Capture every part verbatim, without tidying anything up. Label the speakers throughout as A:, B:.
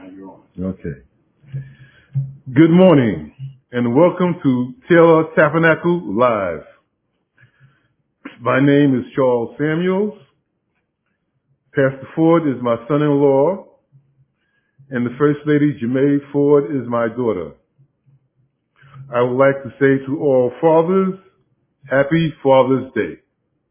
A: Okay. Good morning and welcome to Taylor Tabernacle Live. My name is Charles Samuels. Pastor Ford is my son-in-law, and the First Lady, Jemae Ford, is my daughter. I would like to say to all fathers, Happy Father's Day.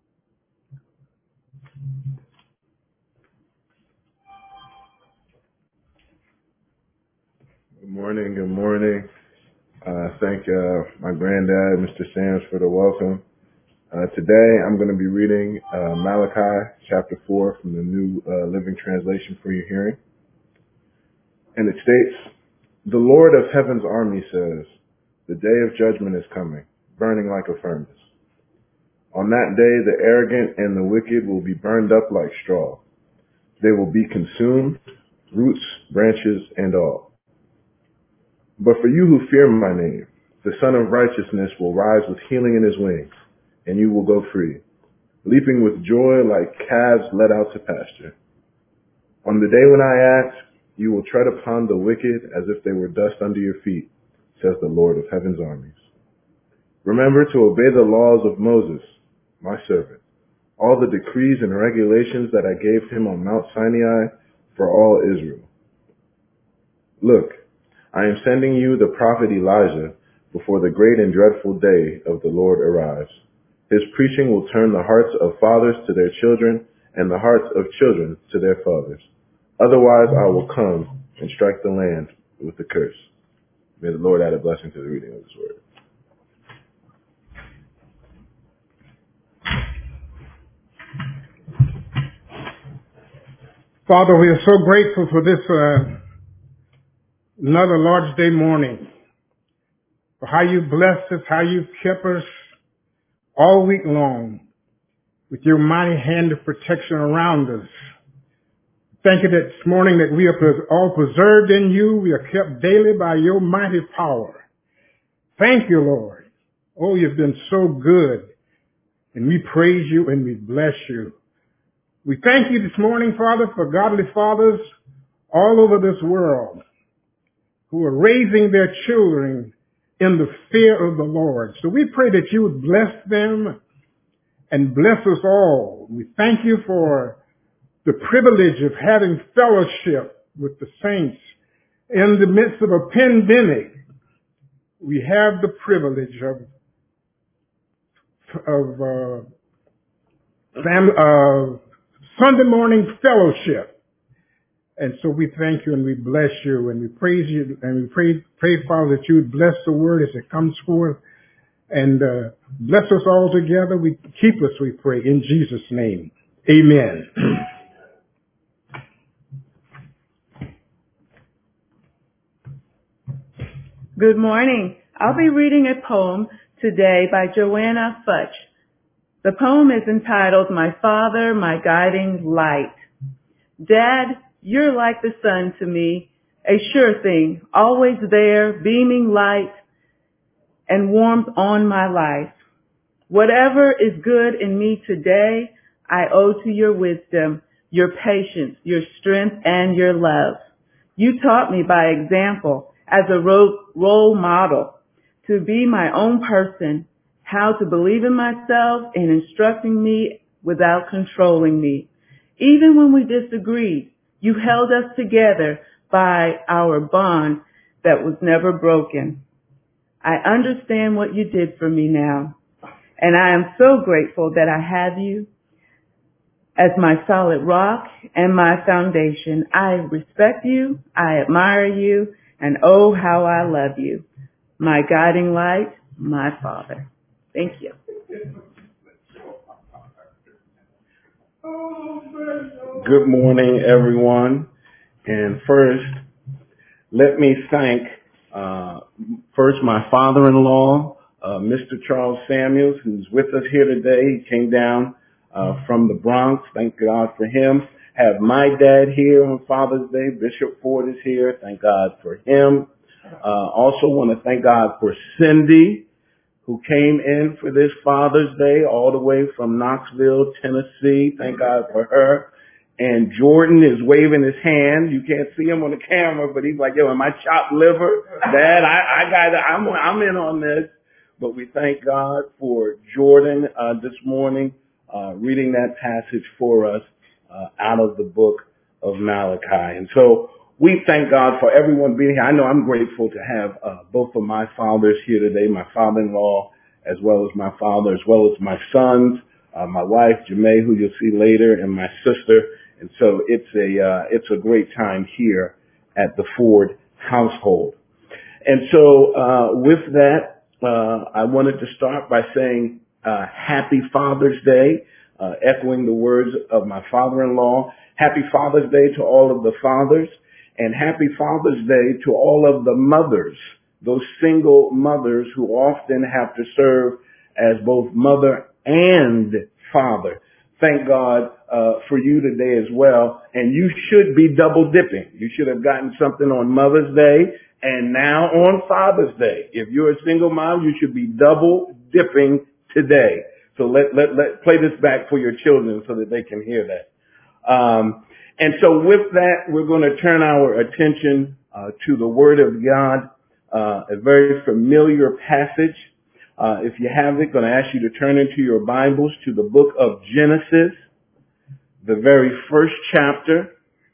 B: Good morning, good morning. Uh, thank uh, my granddad, Mister Sams, for the welcome. Uh, today I'm going to be reading uh, Malachi chapter four from the New uh, Living Translation for your hearing. And it states, "The Lord of Heaven's army says, the day of judgment is coming, burning like a furnace. On that day the arrogant and the wicked will be burned up like straw. They will be consumed, roots, branches, and all. But for you who fear my name, the Son of Righteousness will rise with healing in his wings, and you will go free, leaping with joy like calves led out to pasture. On the day when I act, you will tread upon the wicked as if they were dust under your feet, says the Lord of Heaven's armies. Remember to obey the laws of Moses, my servant, all the decrees and regulations that I gave him on Mount Sinai for all Israel. Look, I am sending you the prophet Elijah before the great and dreadful day of the Lord arrives. His preaching will turn the hearts of fathers to their children and the hearts of children to their fathers. Otherwise I will come and strike the land with a curse." May the Lord add a blessing to the reading of his word.
C: Father, we are so grateful for this uh, another Lord's Day morning, for how you blessed us, how you've kept us all week long with your mighty hand of protection around us. Thank you that this morning that we are all preserved in you. We are kept daily by your mighty power. Thank you, Lord. Oh, you've been so good, and we praise you and we bless you. We thank you this morning, Father, for godly fathers all over this world who are raising their children in the fear of the Lord. So we pray that you would bless them and bless us all. We thank you for the privilege of having fellowship with the saints in the midst of a pandemic. We have the privilege of of uh, fam- uh, Sunday morning fellowship. And so we thank you and we bless you and we praise you and we pray, pray Father, that you would bless the word as it comes forth and uh, bless us all together. We keep us, we pray, in Jesus' name. Amen.
D: Good morning. I'll be reading a poem today by Joanna Futch. The poem is entitled, "My Father, My Guiding Light." Dad, you're like the sun to me, a sure thing, always there, beaming light and warmth on my life. Whatever is good in me today, I owe to your wisdom, your patience, your strength, and your love. You taught me by example as a role model to be my own person, how to believe in myself and instructing me without controlling me. Even when we disagreed, you held us together by our bond that was never broken. I understand what you did for me now, and I am so grateful that I have you as my solid rock and my foundation. I respect you, I admire you, and oh, how I love you. My guiding light, my Father. Thank you.
B: Good morning, everyone. And first, let me thank uh, first my father-in-law, uh, Mister Charles Samuels, who's with us here today. He came down uh, from the Bronx. Thank God for him. Have my dad here on Father's Day. Bishop Ford is here. Thank God for him. Uh, also want to thank God for Cindy, who came in for this Father's Day all the way from Knoxville, Tennessee. Thank God for her.
E: and Jordan is waving his hand. You can't see him on the camera, but he's like, yo, am I chopped liver? Dad, I, I got I'm, I'm in on this. But we thank God for Jordan uh, this morning, uh, reading that passage for us uh, out of the book of Malachi. And so we thank God for everyone being here. I know I'm grateful to have uh, both of my fathers here today, my father-in-law, as well as my father, as well as my sons, uh, my wife, Jamae, who you'll see later, and my sister. And so it's a, uh, it's a great time here at the Ford household. And so, uh, with that, uh, I wanted to start by saying, uh, happy Father's Day, uh, echoing the words of my father-in-law. Happy Father's Day to all of the fathers, and happy Father's Day to all of the mothers, those single mothers who often have to serve as both mother and father. Thank God uh, for you today as well. And you should be double dipping. You should have gotten something on Mother's Day and now on Father's Day. If you're a single mom, you should be double dipping today. So let, let, let play this back for your children so that they can hear that. Um, and so with that, we're going to turn our attention uh, to the Word of God, uh, a very familiar passage. Uh, if you have it, going to ask you to turn into your Bibles to the book of Genesis, the very first chapter.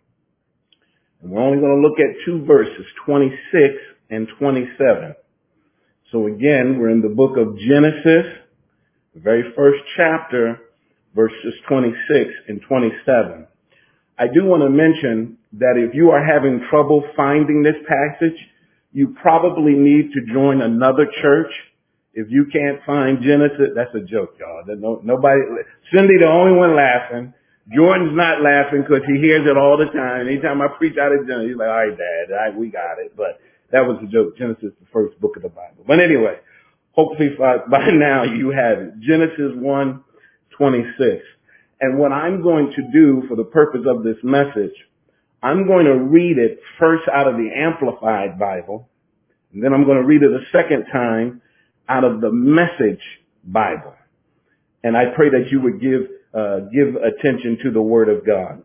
E: And we're only going to look at two verses, twenty-six and twenty-seven. So again, we're in the book of Genesis, the very first chapter, verses twenty-six and twenty-seven. I do want to mention that if you are having trouble finding this passage, you probably need to join another church. If you can't find Genesis, that's a joke, y'all. No, nobody, Cindy, the only one laughing. Jordan's not laughing because he hears it all the time. Anytime I preach out of Genesis, he's like, all right, Dad, all right, we got it. But that was a joke. Genesis is the first book of the Bible. But anyway, hopefully by, by now you have it. Genesis one twenty-six. And what I'm going to do for the purpose of this message, I'm going to read it first out of the Amplified Bible, and then I'm going to read it a second time out of the Message Bible. And I pray that you would give, uh, give attention to the Word of God.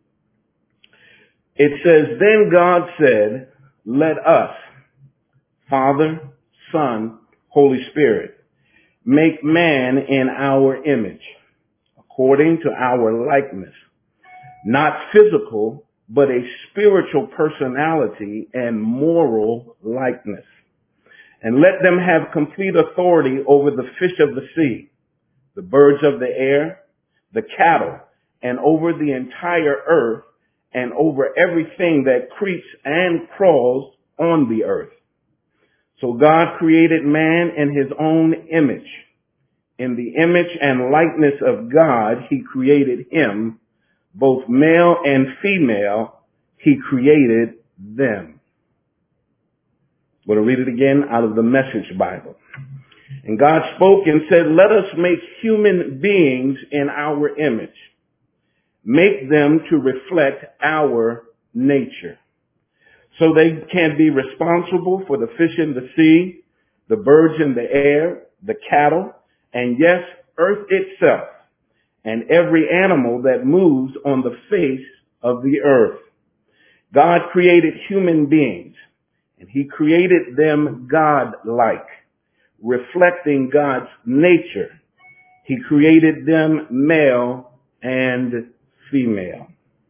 E: It says, then God said, let us, Father, Son, Holy Spirit, make man in our image, according to our likeness, not physical, but a spiritual personality and moral likeness. And let them have complete authority over the fish of the sea, the birds of the air, the cattle, and over the entire earth, and over everything that creeps and crawls on the earth. So God created man in his own image. In the image and likeness of God, he created him. Both male and female, he created them. I'm going to read it again out of the Message Bible. And God spoke and said, let us make human beings in our image. Make them to reflect our nature. So they can be responsible for the fish in the sea, the birds in the air, the cattle, and yes, earth itself, and every animal that moves on the face of the earth. God created human beings, and he created them God-like, reflecting God's nature. He created them male and female.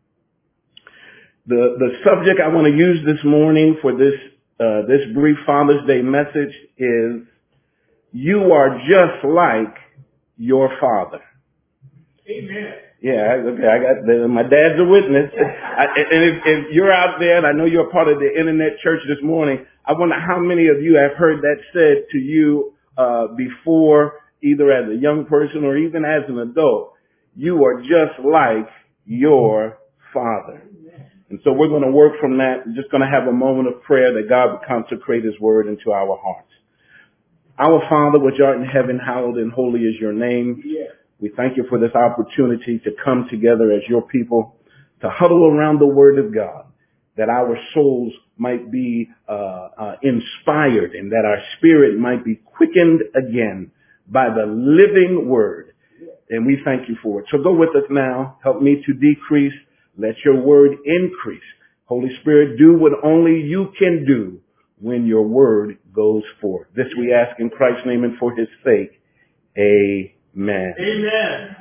E: The, the subject I want to use this morning for this, uh, this brief Father's Day message is, you are just like your father.
C: Amen.
E: Yeah, okay, I got the, my dad's a witness. I, and if, if you're out there, and I know you're a part of the internet church this morning, I wonder how many of you have heard that said to you uh, before, either as a young person or even as an adult. You are just like your father. And so we're going to work from that. We're just going to have a moment of prayer that God would consecrate his word into our hearts. Our Father, which art in heaven, hallowed and holy is your name. Yeah. We thank you for this opportunity to come together as your people, to huddle around the Word of God, that our souls might be uh, uh, inspired and that our spirit might be quickened again by the living Word. And we thank you for it. So go with us now. Help me to decrease Let your word increase. Holy Spirit, do what only you can do when your word goes forth. This we ask in Christ's name and for his sake. Amen.
C: Amen.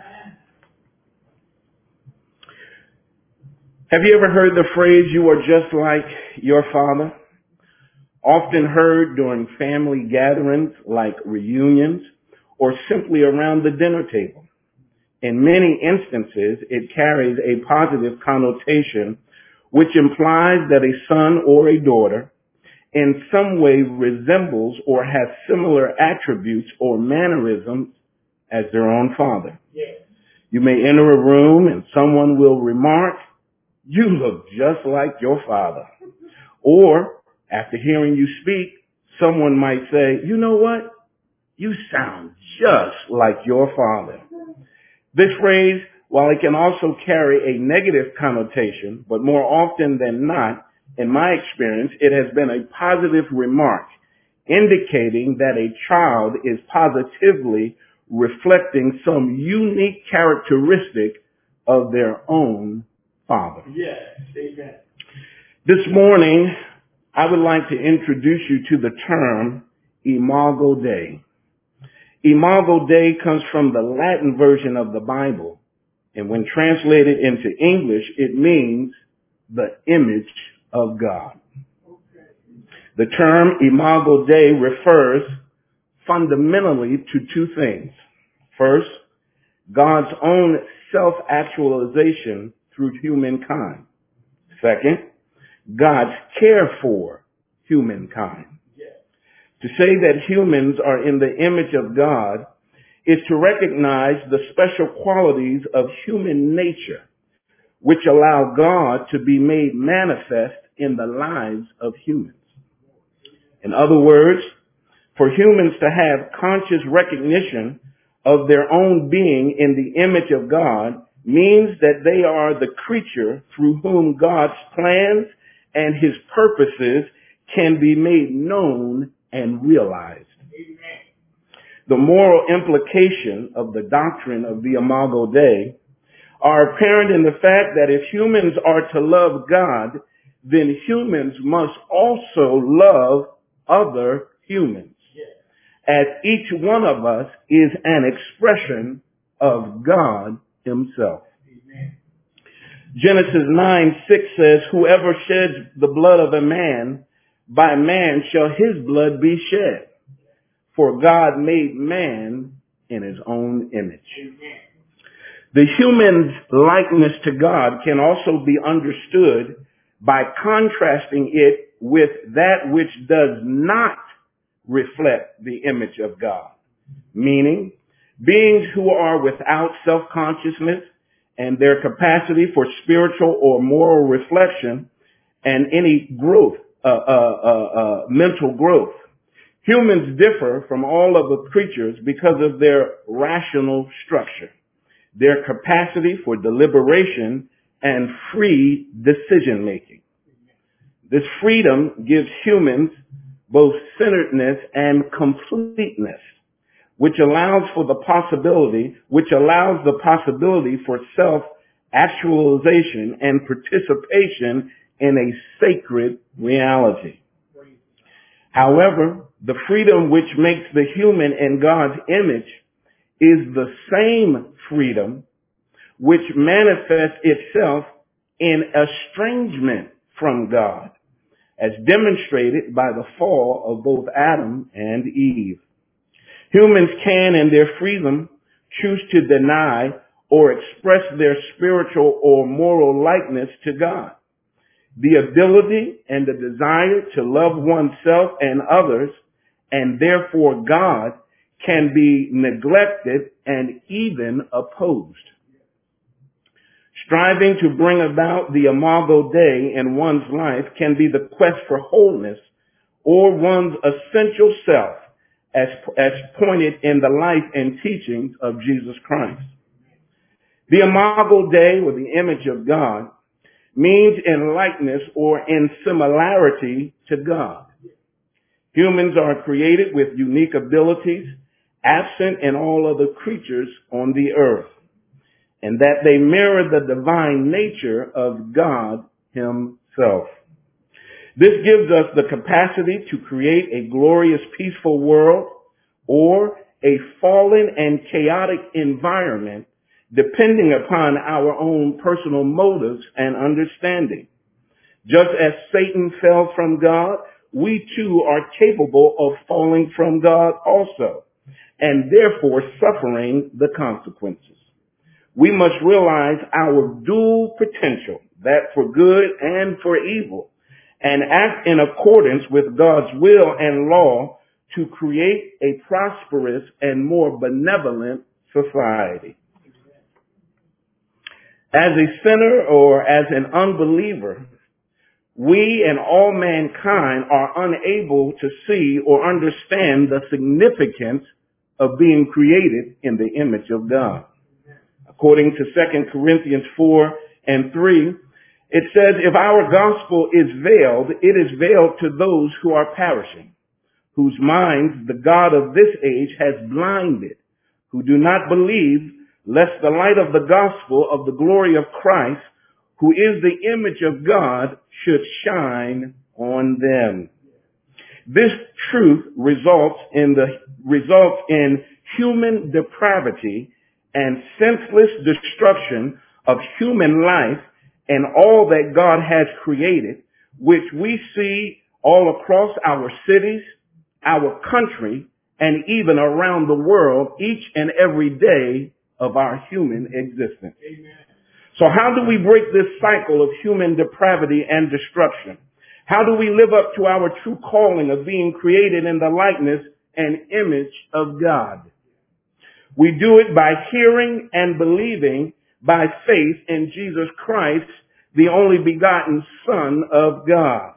E: Have you ever heard the phrase, you are just like your father? Often heard during family gatherings like reunions or simply around the dinner table. In many instances, it carries a positive connotation which implies that a son or a daughter in some way resembles or has similar attributes or mannerisms as their own father.
C: Yes.
E: You may enter a room and someone will remark, you look just like your father. Or, after hearing you speak, someone might say, you know what? You sound just like your father. This phrase, while it can also carry a negative connotation, but more often than not, in my experience, it has been a positive remark, indicating that a child is positively reflecting some unique characteristic of their own father.
C: Yes. Amen.
E: This morning, I would like to introduce you to the term Imago Dei. Imago Dei comes from the Latin version of the Bible, and when translated into English, it means the image of God. The term Imago Dei refers fundamentally to two things. First, God's own self-actualization through humankind. Second, God's care for humankind. To say that humans are in the image of God is to recognize the special qualities of human nature, which allow God to be made manifest in the lives of humans. In other words, for humans to have conscious recognition of their own being in the image of God means that they are the creature through whom God's plans and his purposes can be made known and realized.
C: Amen.
E: The moral implication of the doctrine of the Imago Dei are apparent in the fact that if humans are to love God, then humans must also love other humans, as each one of us is an expression of God himself.
C: Amen.
E: Genesis nine six says, whoever sheds the blood of a man, by man shall his blood be shed. For God made man in his own image.
C: Amen.
E: The human's likeness to God can also be understood by contrasting it with that which does not reflect the image of God. Meaning, beings who are without self-consciousness and their capacity for spiritual or moral reflection and any growth, uh, uh, uh, uh, mental growth. Humans differ from all other creatures because of their rational structure, their capacity for deliberation and free decision making. This freedom gives humans both centeredness and completeness, which allows for the possibility, which allows the possibility for self-actualization and participation in a sacred reality. However, the freedom which makes the human in God's image is the same freedom which manifests itself in estrangement from God, as demonstrated by the fall of both Adam and Eve. Humans can, in their freedom, choose to deny or express their spiritual or moral likeness to God. The ability and the desire to love oneself and others, and therefore God, can be neglected and even opposed. Striving to bring about the Imago Dei in one's life can be the quest for wholeness or one's essential self, as, as pointed in the life and teachings of Jesus Christ. The Imago Dei, or the image of God, means in likeness or in similarity to God. Humans are created with unique abilities absent in all other creatures on the earth. and that they mirror the divine nature of God himself. This gives us the capacity to create a glorious, peaceful world or a fallen and chaotic environment, depending upon our own personal motives and understanding. Just as Satan fell from God, we too are capable of falling from God also, and therefore suffering the consequences. We must realize our dual potential, that for good and for evil, and act in accordance with God's will and law to create a prosperous and more benevolent society. As a sinner or as an unbeliever, we and all mankind are unable to see or understand the significance of being created in the image of God. According to Second Corinthians four and three, it says, if our gospel is veiled, it is veiled to those who are perishing, whose minds the God of this age has blinded, who do not believe, lest the light of the gospel of the glory of Christ, who is the image of God, should shine on them. This truth results in the results in human depravity and senseless destruction of human life and all that God has created, which we see all across our cities, our country, and even around the world each and every day of our human existence. Amen. So how do we break this cycle of human depravity and destruction? How do we live up to our true calling of being created in the likeness and image of God? We do it by hearing and believing by faith in Jesus Christ, the only begotten Son of God,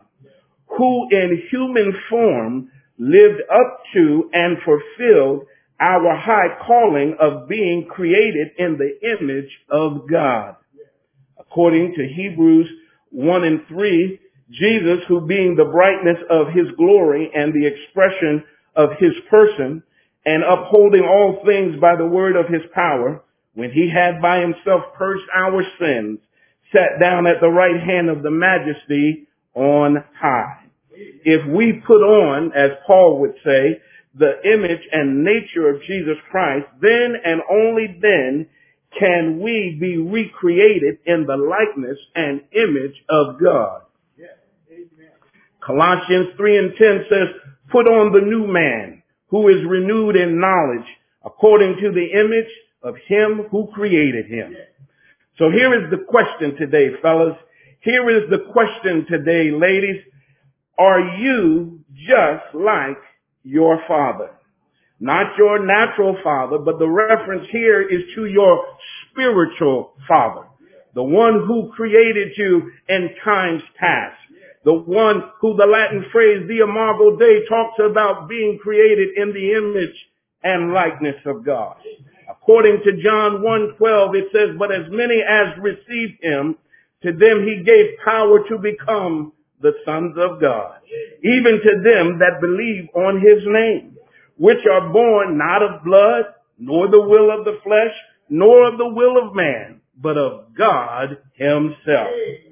E: who in human form lived up to and fulfilled our high calling of being created in the image of God. According to Hebrews one and three, Jesus, who being the brightness of his glory and the expression of his person, and upholding all things by the word of his power, when he had by himself purged our sins, sat down at the right hand of the majesty on high. If we put on, as Paul would say, the image and nature of Jesus Christ, then and only then can we be recreated in the likeness and image of God. Yes. Amen. Colossians three and ten says, put on the new man, who is renewed in knowledge, according to the image of him who created him. Yes. So here is the question today, fellas. Here is the question today, ladies. Are you just like your father? Not your natural father, but the reference here is to your spiritual father. The one who created you in times past. The one who the Latin phrase, the imago Dei, talks about being created in the image and likeness of God. According to John one twelve, it says, but as many as received him, to them he gave power to become the sons of God, even to them that believe on his name, which are born not of blood, nor the will of the flesh, nor of the will of man, but of God himself.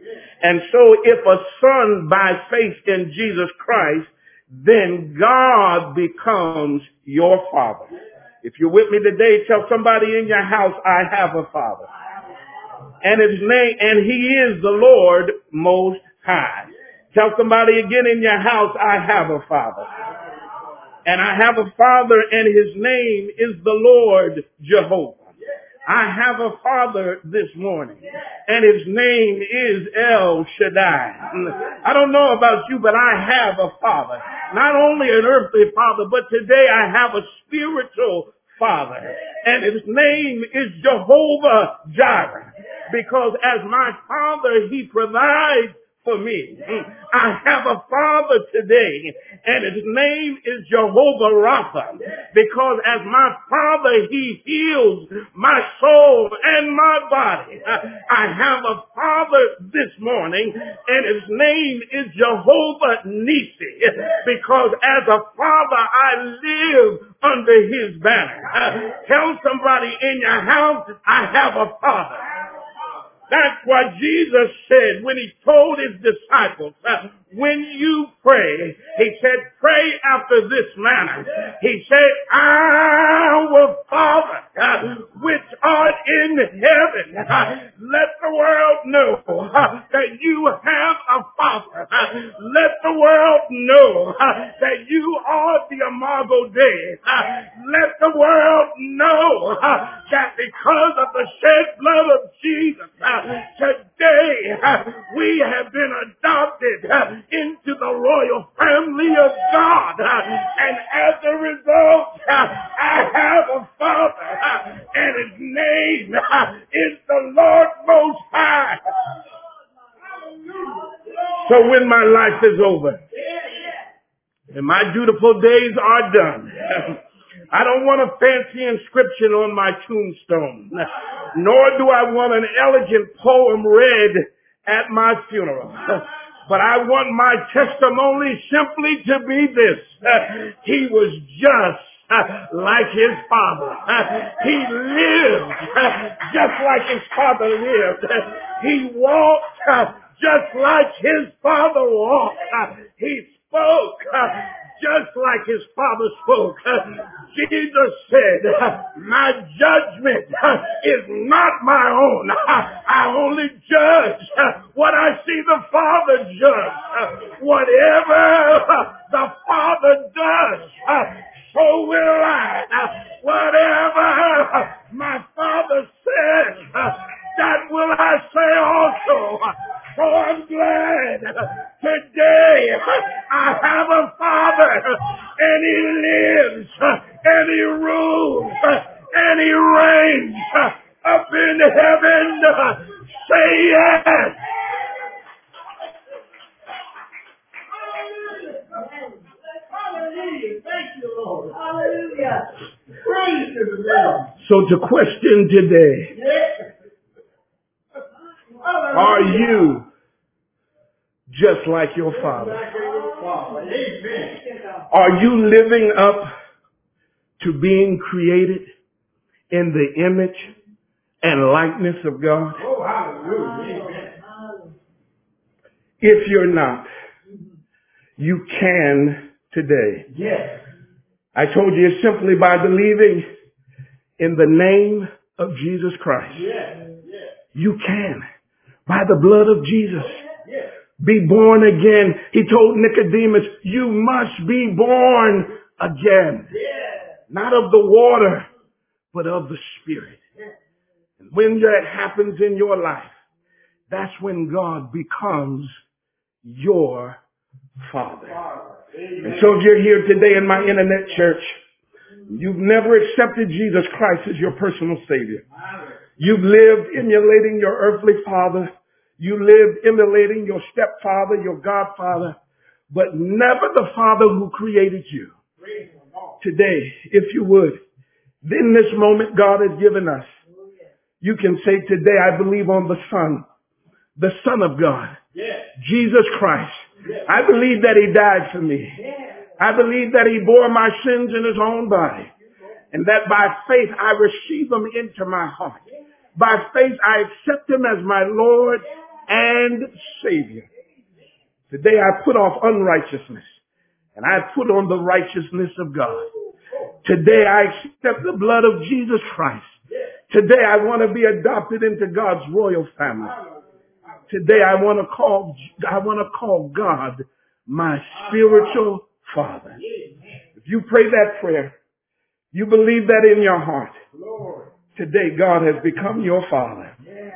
E: And so if a son by faith in Jesus Christ, then God becomes your father. If you're with me today, tell somebody in your house, I have a father. And his name, and he is the Lord Most High. Tell somebody again in your house, I have a father. And I have a father, and his name is the Lord Jehovah. I have a father this morning, and his name is El Shaddai. I don't know about you, but I have a father. Not only an earthly father, but today I have a spiritual father. And his name is Jehovah Jireh. Because as my father, he provides for me. I have a Father today, and his name is Jehovah Rapha, because as my Father, he heals my soul and my body. I have a Father this morning, and his name is Jehovah Nisi, because as a Father, I live under his banner. Tell somebody in your house, I have a Father. That's what Jesus said when he told his disciples, uh, when you pray, he said, pray after this manner. He said, our Father, uh, which art in heaven, uh, let the world know uh, that you have a Father. Uh, let the world know uh, that you are the Imago Dei. Uh, let the world know uh, that because of the shed blood of Jesus, uh, today uh, we have been adopted uh, into the royal family of God. Uh, and as a result, uh, I have a Father, uh, and his name uh, is the Lord Most High. So when my life is over and my dutiful days are done, I don't want a fancy inscription on my tombstone, nor do I want an elegant poem read at my funeral. But I want my testimony simply to be this. He was just like his father. He lived just like his father lived. He walked just like his father walked. He spoke just like his father spoke. Jesus said, my judgment is not my own. I only judge what I see the Father judge. Whatever the Father does, so will I. Whatever my Father says, that will I say also. So I'm glad today I have a Father, and he lives, and he rules, and he reigns up in heaven. Say yes.
F: Hallelujah. Thank you, Lord. Hallelujah. Praise the Lord.
E: So the question today, are you just like your Father? Are you living up to being created in the image and likeness of God? If you're not, you can today. I told you it's simply by believing in the name of Jesus Christ. You can. By the blood of Jesus. Be born again. He told Nicodemus, you must be born again. Not of the water, but of the Spirit. And when that happens in your life, that's when God becomes your Father. And so if you're here today in my internet church, you've never accepted Jesus Christ as your personal Savior. You've lived emulating your earthly father. You lived emulating your stepfather, your godfather, but never the Father who created you. Today, if you would, in this moment God has given us, you can say today, I believe on the Son, the Son of God, Jesus Christ. I believe that he died for me. I believe that he bore my sins in his own body, and that by faith I receive him into my heart. By faith I accept him as my Lord and Savior. Today I put off unrighteousness and I put on the righteousness of God. Today I accept the blood of Jesus Christ. Today I want to be adopted into God's royal family. Today I want to call, I want to call God my spiritual Father. If you pray that prayer, you believe that in your heart, today God has become your Father.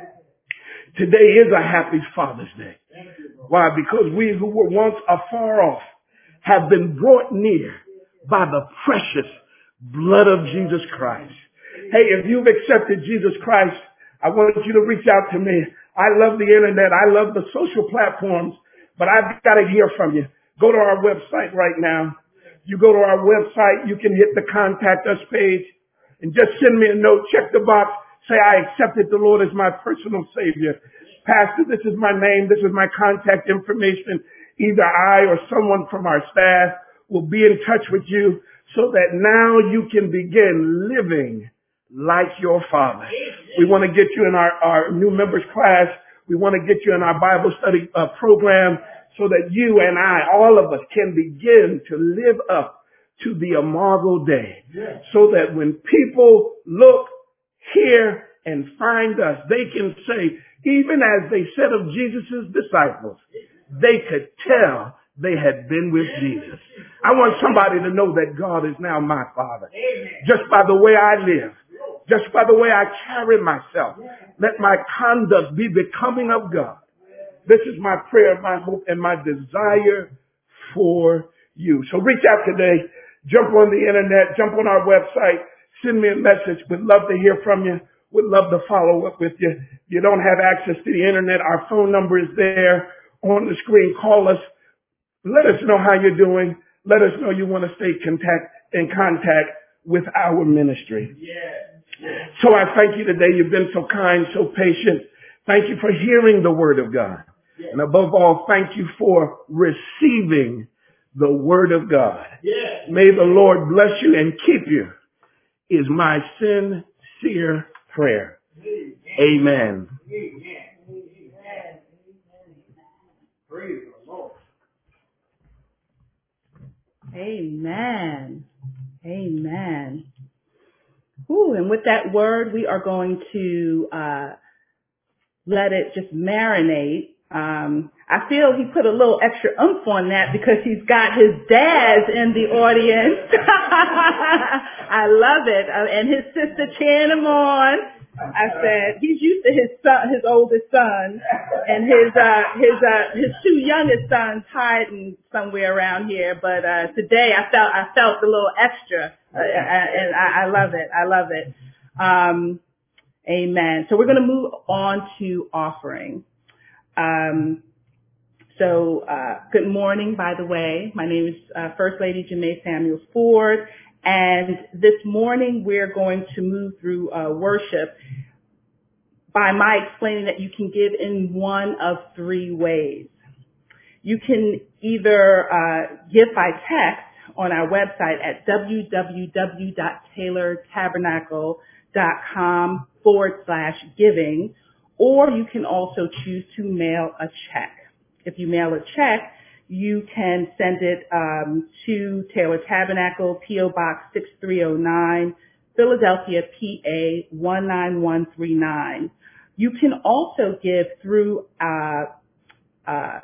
E: Today is a happy Father's Day. Why? Because we who were once afar off have been brought near by the precious blood of Jesus Christ. Hey, if you've accepted Jesus Christ, I want you to reach out to me. I love the internet. I love the social platforms. But I've got to hear from you. Go to our website right now. You go to our website, you can hit the contact us page and just send me a note. Check the box. Say, I accepted the Lord as my personal Savior. Pastor, this is my name. This is my contact information. Either I or someone from our staff will be in touch with you so that now you can begin living like your Father. We want to get you in our, our new members class. We want to get you in our Bible study uh, program so that you and I, all of us, can begin to live up to the immortal day. So that when people look, hear, and find us, they can say, even as they said of Jesus' disciples, they could tell they had been with Jesus. I want somebody to know that God is now my Father. Just by the way I live, just by the way I carry myself, let my conduct be becoming of God. This is my prayer, my hope, and my desire for you. So reach out today. Jump on the internet. Jump on our website. Send me a message. We'd love to hear from you. We'd love to follow up with you. If you don't have access to the internet, our phone number is there on the screen. Call us. Let us know how you're doing. Let us know you want to stay contact, in contact with our ministry. So I thank you today. You've been so kind, so patient. Thank you for hearing the word of God. And above all, thank you for receiving the word of God. May the Lord bless you and keep you is my sincere prayer. Amen.
D: Amen. Amen. Ooh, and with that word, we are going to uh, let it just marinate. Um, I feel he put a little extra oomph on that because he's got his dads in the audience. I love it. Uh, and his sister cheering him on. I said he's used to his son, his oldest son, and his uh, his uh, his two youngest sons hiding somewhere around here. But uh, today I felt I felt a little extra, uh, and I, I love it. I love it. Um, amen. So we're going to move on to offering. Um, so, uh, good morning, by the way. My name is uh, First Lady Janae Samuels Ford, and this morning we're going to move through uh, worship by my explaining that you can give in one of three ways. You can either uh, give by text on our website at www.taylortabernacle.com forward slash giving, or you can also choose to mail a check. If you mail a check, you can send it um, to Taylor Tabernacle, P O Box six three oh nine, Philadelphia, P A one nine one three nine. You can also give through uh, uh,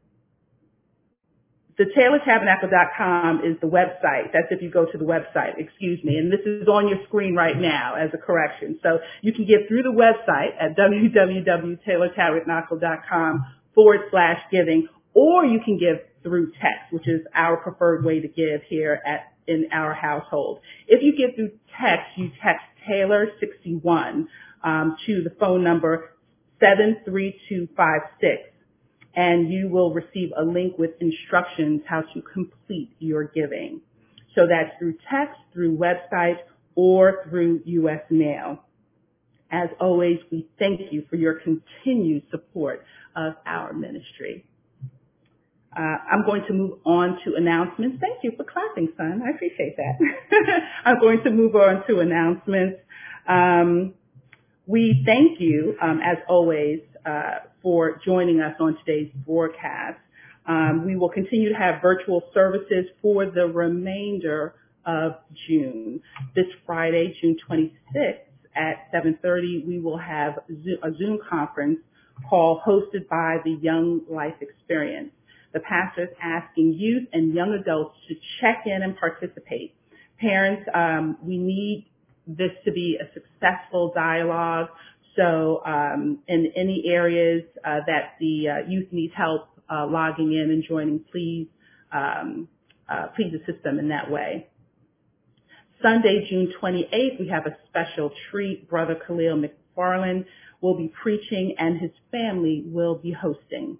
D: the Taylor Tabernacle dot com is the website. That's if you go to the website, excuse me. And this is on your screen right now as a correction. So you can give through the website at www.taylortabernacle.com forward slash giving, or you can give through text, which is our preferred way to give here at in our household. If you give through text, you text Taylor sixty-one um, to the phone number seven three two five six. And you will receive a link with instructions how to complete your giving. So that's through text, through website, or through U S mail. As always, we thank you for your continued support of our ministry. Uh, I'm going to move on to announcements. Thank you for clapping, son. I appreciate that. I'm going to move on to announcements. Um, we thank you, um, as always, uh, for joining us on today's broadcast. Um, we will continue to have virtual services for the remainder of June. This Friday, June twenty-sixth at seven thirty, we will have a Zoom conference call hosted by the Young Life Experience. The pastor is asking youth and young adults to check in and participate. Parents, um, we need this to be a successful dialogue. So um, in any areas uh, that the uh, youth needs help uh, logging in and joining, please um, uh, please assist them in that way. Sunday, June twenty-eighth, we have a special treat. Brother Khalil McFarland will be preaching and his family will be hosting.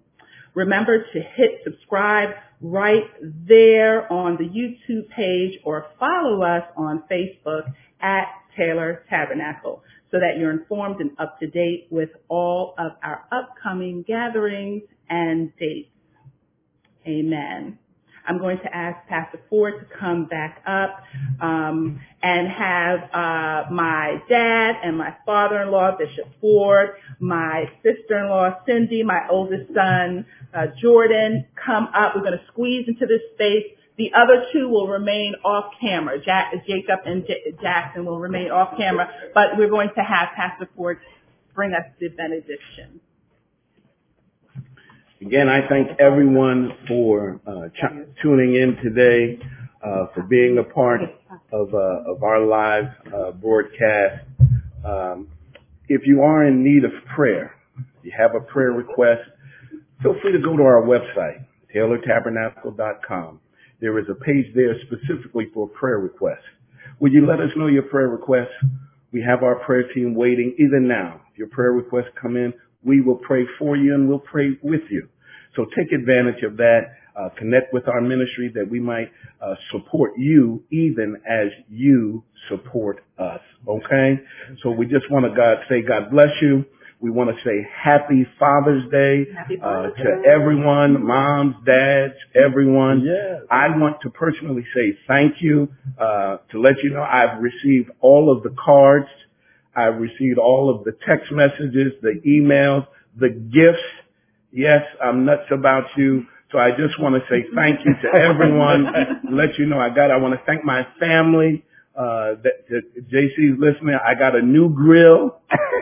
D: Remember to hit subscribe right there on the YouTube page or follow us on Facebook at Taylor Tabernacle so that you're informed and up to date with all of our upcoming gatherings and dates. Amen. I'm going to ask Pastor Ford to come back up um, and have uh, my dad and my father-in-law, Bishop Ford, my sister-in-law, Cindy, my oldest son, uh, Jordan, come up. We're going to squeeze into this space. The other two will remain off camera. Jack, Jacob and J- Jackson will remain off camera, but we're going to have Pastor Ford bring us the benediction.
E: Again, I thank everyone for uh, ch- tuning in today, uh, for being a part of uh, of our live uh, broadcast. Um, if you are in need of prayer, if you have a prayer request, feel free to go to our website, Taylor Tabernacle dot com. There is a page there specifically for prayer requests. Will you let us know your prayer requests? We have our prayer team waiting even now. If your prayer requests come in, we will pray for you and we'll pray with you. So take advantage of that. Uh, connect with our ministry that we might uh, support you even as you support us. Okay? So we just want to God say God bless you. We want to say Happy Father's Day
D: Happy
E: uh,
D: Father's
E: to
D: Day.
E: everyone, moms, dads, everyone.
B: Yes.
E: I want to personally say thank you uh, to let you know I've received all of the cards. I've received all of the text messages, the emails, the gifts. Yes, I'm nuts about you. So I just want to say thank you to everyone. Let you know I got, I want to thank my family. Uh, that, that J C's listening. I got a new grill.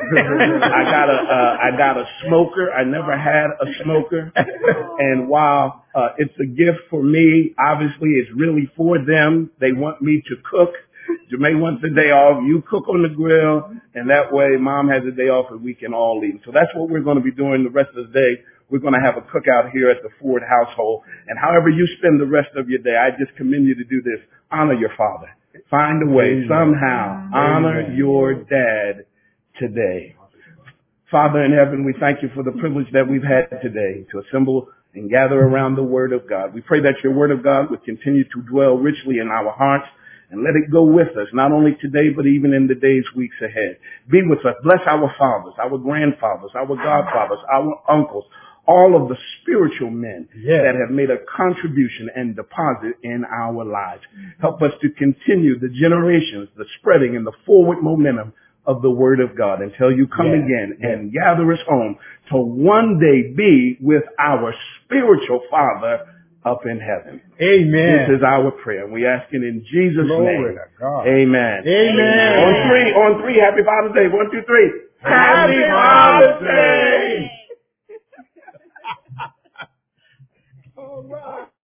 E: I got a, uh, I got a smoker. I never had a smoker. And while, uh, it's a gift for me, obviously it's really for them. They want me to cook. Jermaine wants a day off. You cook on the grill, and that way Mom has a day off and we can all eat. So that's what we're going to be doing the rest of the day. We're going to have a cookout here at the Ford household. And however you spend the rest of your day, I just commend you to do this. Honor your father. Find a way,
B: Amen.
E: somehow, honor
B: Amen.
E: your dad today. Father in heaven, we thank you for the privilege that we've had today to assemble and gather around the Word of God. We pray that your Word of God would continue to dwell richly in our hearts and let it go with us, not only today, but even in the days, weeks ahead. Be with us. Bless our fathers, our grandfathers, our godfathers, our uncles, all of the spiritual men
B: Yes.
E: that have made a contribution and deposit in our lives. Help us to continue the generations, the spreading and the forward momentum of the Word of God until you come
B: Yes.
E: again
B: Yes.
E: and gather us home to one day be with our spiritual Father up in heaven.
B: Amen.
E: This is our prayer, and we ask it in Jesus'
B: Glory
E: name.
B: to God.
E: Amen.
B: Amen.
E: On three, on three, happy Father's Day. One, two, three. Happy Father's Day.
B: All right.